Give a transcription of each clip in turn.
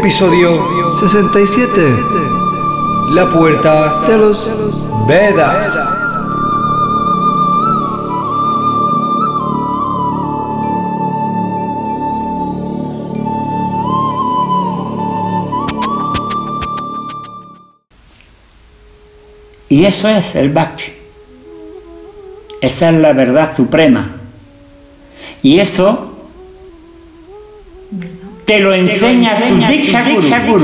Episodio 67. La puerta De los Vedas. Y eso es el Bhakti. Esa es la verdad suprema. Y eso te lo enseña tu Diksha Guru.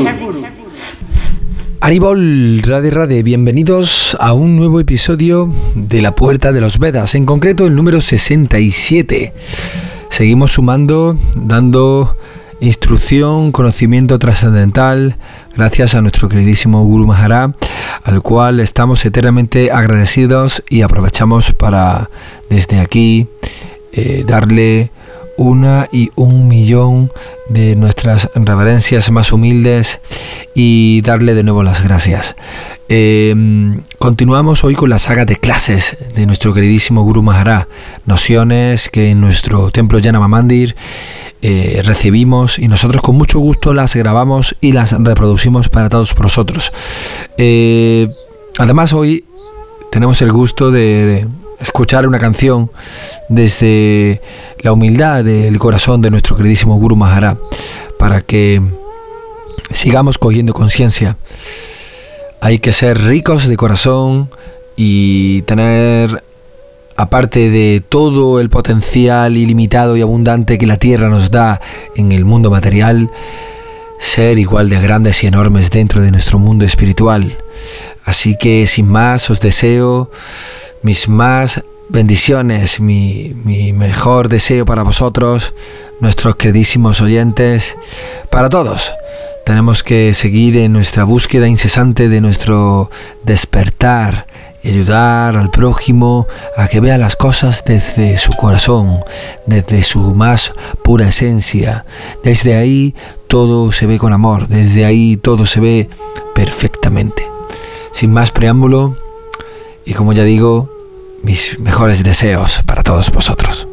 Haribol, Radhe Radhe, bienvenidos a un nuevo episodio de La Puerta de los Vedas, en concreto el número 67. Seguimos sumando, dando instrucción, conocimiento trascendental, gracias a nuestro queridísimo Guru Maharaj, al cual estamos eternamente agradecidos y aprovechamos para desde aquí darle 1 y 1 millón de nuestras reverencias más humildes y darle de nuevo las gracias. Continuamos hoy con la saga de clases de nuestro queridísimo Guru Maharaj, nociones que en nuestro templo Janama Mandir recibimos y nosotros con mucho gusto las grabamos y las reproducimos para todos vosotros. Además hoy tenemos el gusto de escuchar una canción desde la humildad del corazón de nuestro queridísimo Guru Maharaj, para que sigamos cogiendo conciencia. Hay que ser ricos de corazón y tener, aparte de todo el potencial ilimitado y abundante que la tierra nos da en el mundo material, ser igual de grandes y enormes dentro de nuestro mundo espiritual. Así que sin más os deseo mis más bendiciones, mi mejor deseo para vosotros, nuestros queridísimos oyentes, para todos. Tenemos que seguir en nuestra búsqueda incesante de nuestro despertar y ayudar al prójimo a que vea las cosas desde su corazón, desde su más pura esencia. Desde ahí todo se ve con amor, desde ahí todo se ve perfectamente. Sin más preámbulo, y como ya digo, mis mejores deseos para todos vosotros.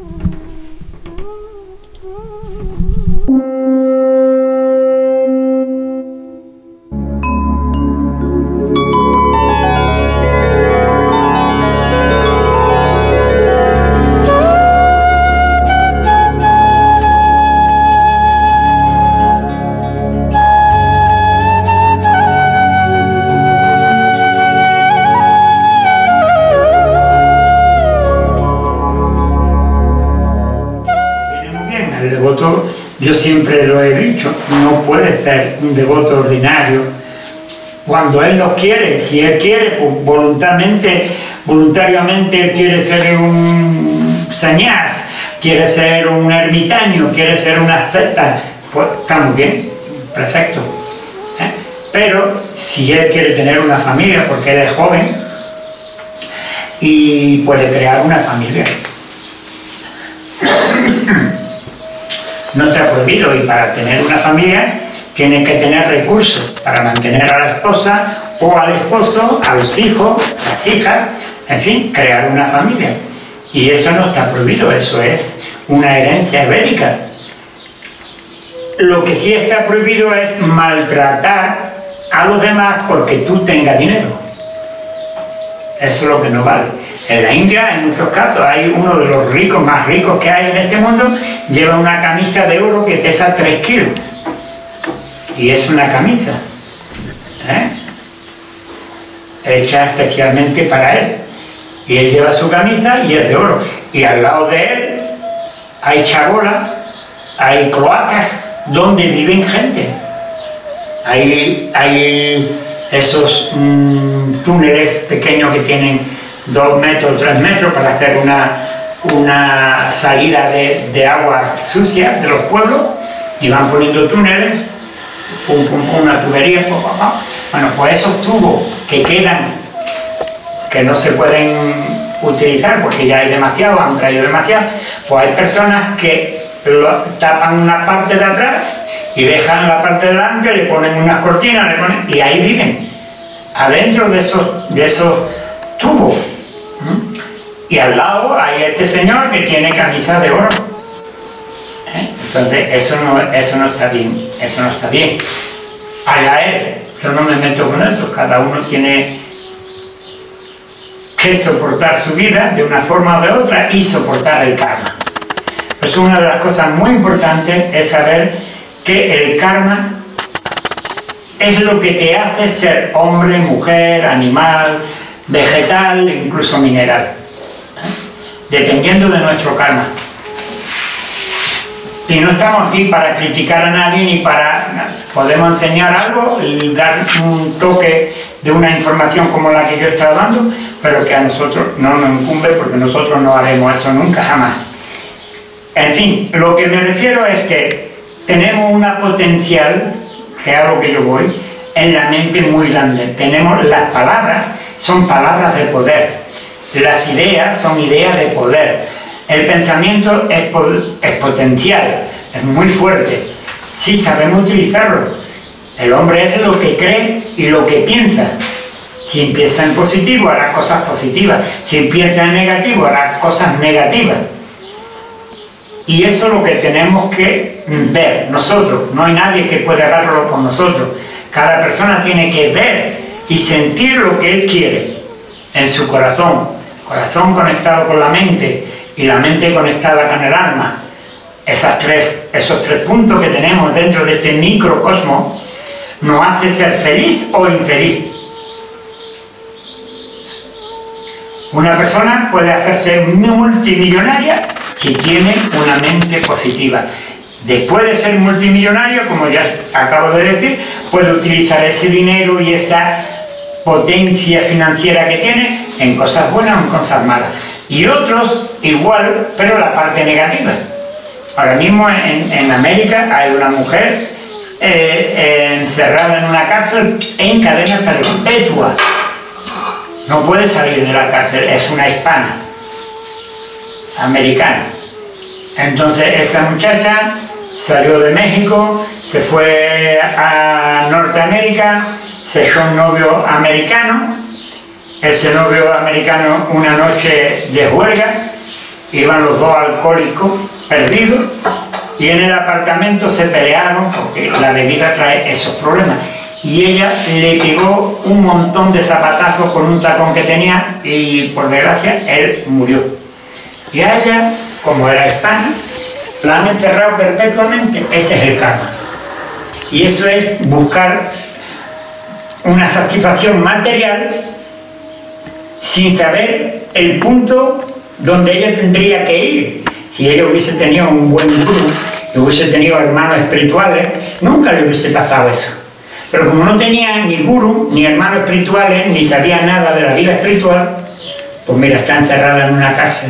Yo siempre lo he dicho, no puede ser un devoto ordinario. Cuando él lo quiere, si él quiere, pues voluntariamente él quiere ser un sañás, quiere ser un ermitaño, quiere ser una asceta, pues está muy bien, perfecto. Pero si él quiere tener una familia, porque él es joven, y puede crear una familia. No está prohibido, y para tener una familia tiene que tener recursos para mantener a la esposa o al esposo, a los hijos, las hijas, en fin, crear una familia. Y eso no está prohibido, eso es una herencia védica. Lo que sí está prohibido es maltratar a los demás porque tú tengas dinero. Eso es lo que no vale. En la India, en muchos casos, hay uno de los ricos, más ricos que hay en este mundo, lleva una camisa de oro que pesa 3 kilos. Y es una camisa, hecha especialmente para él. Y él lleva su camisa y es de oro. Y al lado de él hay chabolas, hay cloacas donde viven gente. Hay esos túneles pequeños que tienen 2 metros, 3 metros para hacer una salida de agua sucia de los pueblos, y van poniendo túneles, una tubería, Bueno, pues esos tubos que quedan, que no se pueden utilizar porque ya hay demasiado, han traído demasiado, pues hay personas que tapan una parte de atrás y dejan la parte de delante, le ponen unas cortinas, y ahí viven, adentro de esos tubos. Y al lado hay este señor que tiene camisa de oro. Entonces eso no está bien, eso no está bien. allá él, yo no me meto con eso, cada uno tiene que soportar su vida de una forma o de otra y soportar el karma. Pues una de las cosas muy importantes es saber que el karma es lo que te hace ser hombre, mujer, animal, vegetal, incluso mineral, dependiendo de nuestro karma. Y no estamos aquí para criticar a nadie ni para... Podemos enseñar algo y dar un toque de una información como la que yo estaba dando, pero que a nosotros no nos incumbe porque nosotros no haremos eso nunca, jamás. En fin, lo que me refiero es que tenemos una potencial, que es a lo que yo voy, en la mente muy grande. Tenemos las palabras, son palabras de poder. Las ideas son ideas de poder. El pensamiento es potencial, es muy fuerte, si sabemos utilizarlo. El hombre es lo que cree y lo que piensa. Si empieza en positivo, hará cosas positivas. Si empieza en negativo, hará cosas negativas. Y eso es lo que tenemos que ver nosotros. No hay nadie que pueda darlo por nosotros. Cada persona tiene que ver y sentir lo que él quiere en su corazón. Corazón conectado con la mente y la mente conectada con el alma. Esos tres puntos que tenemos dentro de este microcosmos nos hacen ser feliz o infeliz. Una persona puede hacerse multimillonaria si tiene una mente positiva. Después de ser multimillonario, como ya acabo de decir, puede utilizar ese dinero y esa potencia financiera que tiene en cosas buenas o en cosas malas. Y otros igual, pero la parte negativa. Ahora mismo en América hay una mujer encerrada en una cárcel en cadena perpetua. No puede salir de la cárcel, es una hispana americana. Entonces esa muchacha salió de México, se fue a Norteamérica, se echó un novio americano. Ese novio americano, una noche de juerga, iban los dos alcohólicos perdidos y en el apartamento se pelearon porque la bebida trae esos problemas. Y ella le pegó un montón de zapatazos con un tacón que tenía y por desgracia él murió. Y a ella, como era hispana, la han enterrado perpetuamente. Ese es el karma. Y eso es buscar una satisfacción material sin saber el punto donde ella tendría que ir. Si ella hubiese tenido un buen gurú, y hubiese tenido hermanos espirituales, nunca le hubiese pasado eso. Pero como no tenía ni gurú, ni hermanos espirituales, ni sabía nada de la vida espiritual, pues mira, está encerrada en una cárcel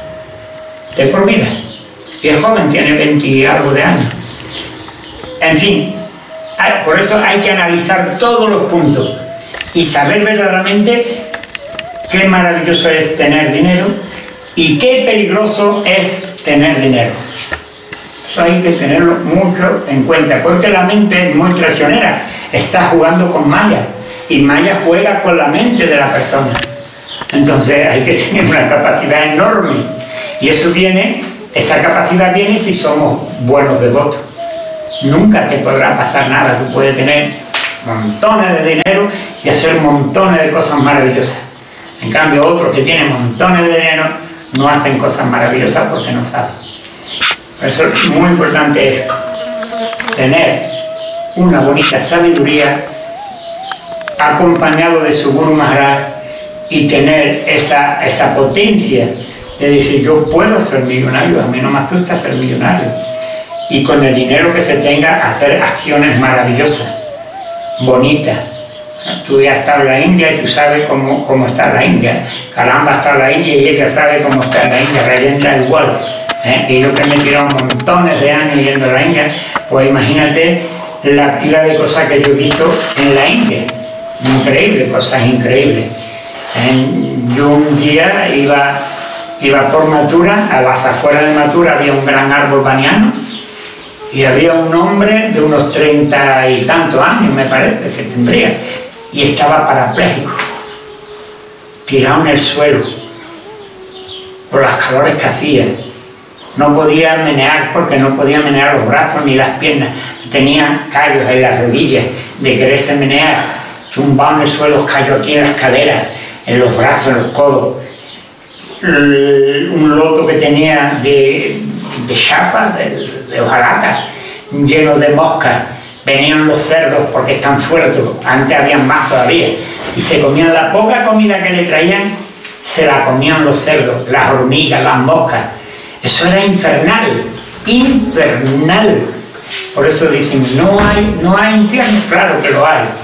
de por vida. Y es joven, tiene 20 y algo de años. En fin, por eso hay que analizar todos los puntos y saber verdaderamente qué maravilloso es tener dinero y qué peligroso es tener dinero. Eso hay que tenerlo mucho en cuenta, porque la mente es muy traicionera, está jugando con Maya, y Maya juega con la mente de la persona. Entonces hay que tener una capacidad enorme, y esa capacidad viene si somos buenos devotos. Nunca te podrá pasar nada, tú puedes tener montones de dinero y hacer montones de cosas maravillosas. En cambio, otros que tienen montones de dinero no hacen cosas maravillosas porque no saben. Por eso es muy importante tener una bonita sabiduría acompañado de su Guru Maharaj y tener esa potencia de decir, yo puedo ser millonario, a mí no me asusta ser millonario. Y con el dinero que se tenga, hacer acciones maravillosas, bonitas. Tú ya has estado en la India y tú sabes cómo está la India. Caramba, está en la India y ella sabe cómo está en la India, Rayendra igual. Y yo que me he tirado montones de años yendo a la India, pues imagínate la pila de cosas que yo he visto en la India. Increíble, cosas increíbles. Yo un día iba por Mathura, a las afueras de Mathura había un gran árbol baniano y había un hombre de unos 30 y tantos años, me parece que tendría, y estaba parapléjico, tirado en el suelo, por las calores que hacía. No podía menear porque no podía menear los brazos ni las piernas. tenía callos en las rodillas de quererse menear, tumbado en el suelo, cayó aquí en las caderas, en los brazos, en los codos. Un loto que tenía de chapa, de hojalata, lleno de moscas. Venían los cerdos porque están sueltos, antes habían más todavía, y se comían la poca comida que le traían, se la comían los cerdos, las hormigas, las moscas. Eso era infernal, infernal. Por eso dicen, no hay infierno. Claro que lo hay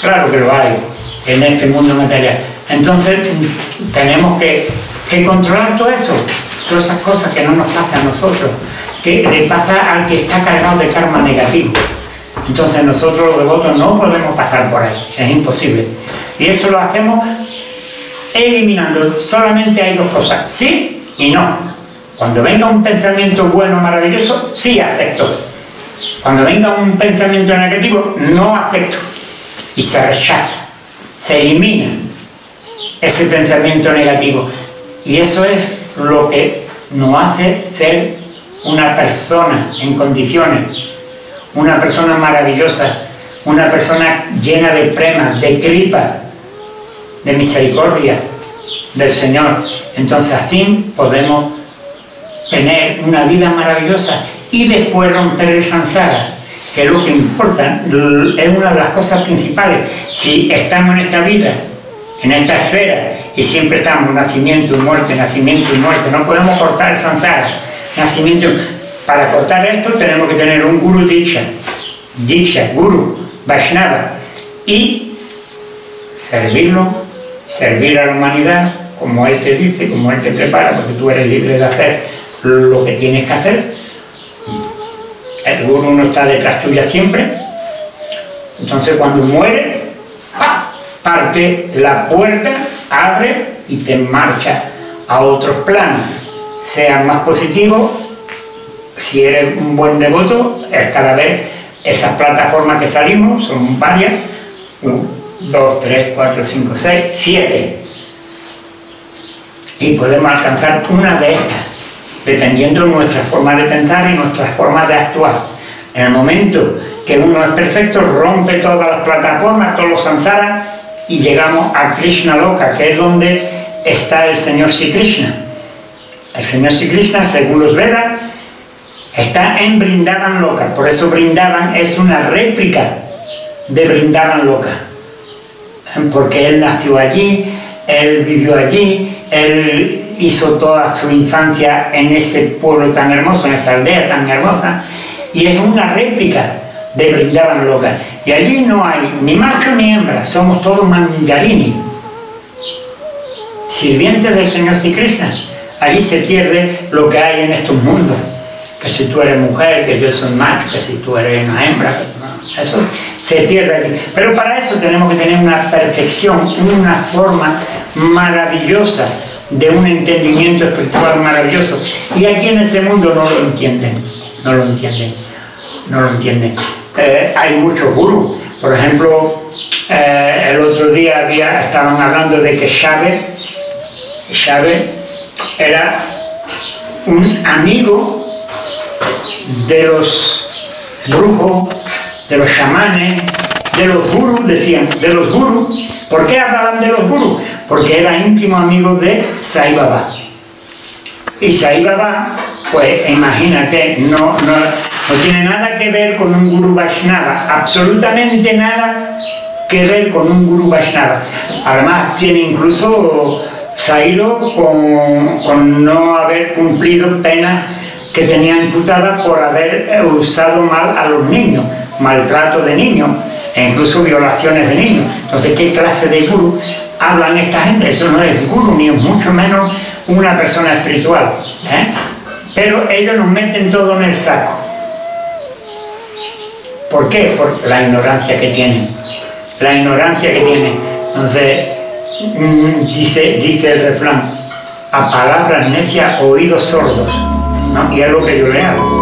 en este mundo material. Entonces tenemos que controlar todo eso, todas esas cosas que no nos pasan a nosotros, que le pasa al que está cargado de karma negativo. Entonces nosotros los devotos no podemos pasar por ahí, es imposible. Y eso lo hacemos eliminando. Solamente hay dos cosas, sí y no. Cuando venga un pensamiento bueno, maravilloso, sí acepto. Cuando venga un pensamiento negativo, no acepto. Y se rechaza, se elimina ese pensamiento negativo. Y eso es lo que nos hace ser una persona en condiciones, una persona maravillosa, una persona llena de premas, de kripa, de misericordia del Señor. Entonces así podemos tener una vida maravillosa y después romper el samsara, que es lo que importa, es una de las cosas principales. Si estamos en esta vida, en esta esfera, y siempre estamos nacimiento y muerte, no podemos cortar el samsara, nacimiento. Para cortar esto tenemos que tener un guru diksha, guru, Vaishnava, y servirlo, servir a la humanidad, como él te dice, como él te prepara, porque tú eres libre de hacer lo que tienes que hacer. El guru no está detrás tuya siempre. Entonces cuando muere, parte la puerta, abre y te marcha a otros planos. Sean más positivos. Si eres un buen devoto, es cada vez esas plataformas que salimos, son varias, 1, 2, 3, 4, 5, 6, 7. Y podemos alcanzar una de estas, dependiendo de nuestra forma de pensar y nuestra forma de actuar. En el momento que uno es perfecto, rompe todas las plataformas, todos los samsaras, y llegamos a Krishna Loka, que es donde está el Señor Sri Krishna. El Señor Sri Krishna, según los Vedas, está en Vrindavan Loka. Por eso Vrindavan es una réplica de Vrindavan Loka, porque él nació allí, él vivió allí, él hizo toda su infancia en ese pueblo tan hermoso, en esa aldea tan hermosa, y es una réplica de Vrindavan Loka. Y allí no hay ni macho ni hembra, somos todos mandarini, sirvientes del Señor Sri Krishna. Allí se pierde lo que hay en estos mundos, que si tú eres mujer, que yo soy macho, que si tú eres una hembra, eso se pierde allí. Pero para eso tenemos que tener una perfección, una forma maravillosa de un entendimiento espiritual maravilloso. Y aquí en este mundo no lo entienden, no lo entienden. Hay muchos gurús. Por ejemplo, el otro día estaban hablando de que Chávez era un amigo de los brujos, de los chamanes, de los gurús, decían, de los gurús. ¿Por qué hablaban de los gurús? Porque era íntimo amigo de Sai Baba. Y Sai Baba, pues imagínate, no tiene nada que ver con un gurú Vaishnava, absolutamente nada que ver con un gurú Vaishnava. Además tiene incluso Sailo con no haber cumplido penas que tenía imputada por haber usado mal a los niños, maltrato de niños e incluso violaciones de niños. Entonces, ¿qué clase de gurú hablan esta gente? Eso no es gurú, ni mucho menos una persona espiritual, Pero ellos nos meten todo en el saco. ¿Por qué? Por la ignorancia que tienen. La ignorancia que tienen. Entonces, dice el refrán, a palabras necias, oídos sordos, ¿no? Y es lo que yo le hago.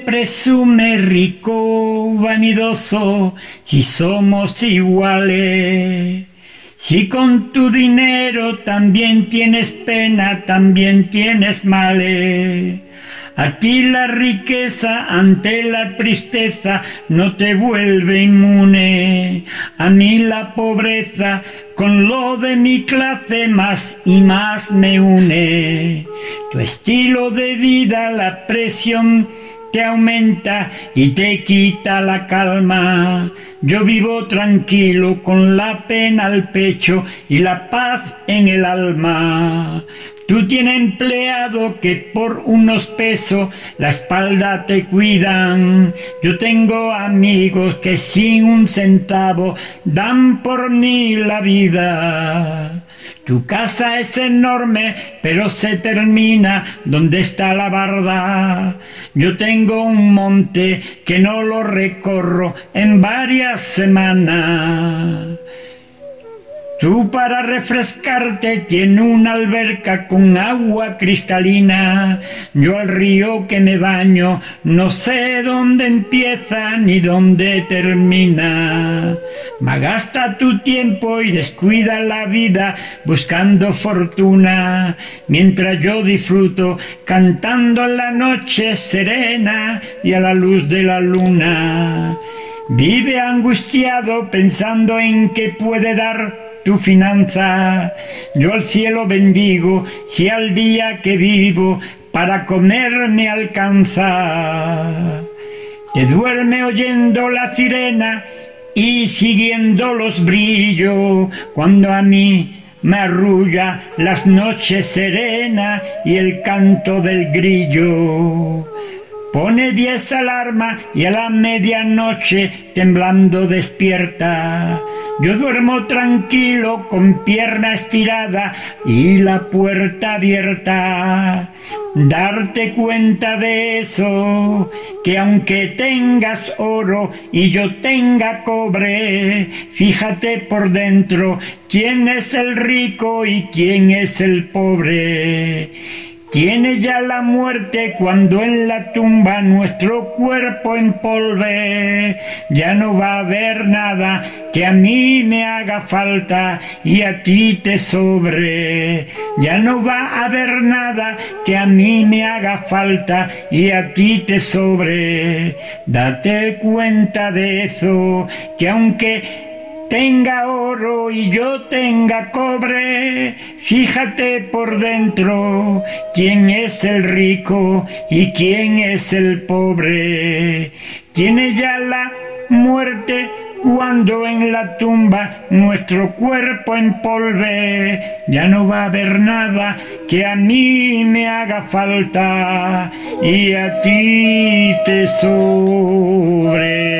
presume rico, vanidoso, si somos iguales? Si con tu dinero también tienes pena, también tienes males. A ti la riqueza ante la tristeza no te vuelve inmune. A mí la pobreza con lo de mi clase más y más me une. Tu estilo de vida, la presión te aumenta y te quita la calma. Yo vivo tranquilo con la pena al pecho y la paz en el alma. Tú tienes empleado que por unos pesos la espalda te cuidan. Yo tengo amigos que sin un centavo dan por mí la vida. Tu casa es enorme, pero se termina donde está la barda. Yo tengo un monte que no lo recorro en varias semanas. Tú para refrescarte tienes una alberca con agua cristalina. Yo al río que me baño no sé dónde empieza ni dónde termina. Malgasta tu tiempo y descuida la vida buscando fortuna, mientras yo disfruto cantando en la noche serena y a la luz de la luna. Vive angustiado pensando en qué puede dar tu finanza. Yo al cielo bendigo si al día que vivo para comer me alcanza. Te duerme oyendo la sirena y siguiendo los brillos, cuando a mí me arrulla las noches serenas y el canto del grillo. Pone 10 alarmas y a la medianoche temblando despierta. Yo duermo tranquilo con pierna estirada y la puerta abierta. Darte cuenta de eso, que aunque tengas oro y yo tenga cobre, fíjate por dentro quién es el rico y quién es el pobre. Tiene ya la muerte cuando en la tumba nuestro cuerpo empolve. Ya no va a haber nada que a mí me haga falta y a ti te sobre. Ya no va a haber nada que a mí me haga falta y a ti te sobre. Date cuenta de eso, que aunque tenga oro y yo tenga cobre, fíjate por dentro quién es el rico y quién es el pobre. Tiene ya la muerte cuando en la tumba nuestro cuerpo empolve. Ya no va a haber nada que a mí me haga falta y a ti te sobre.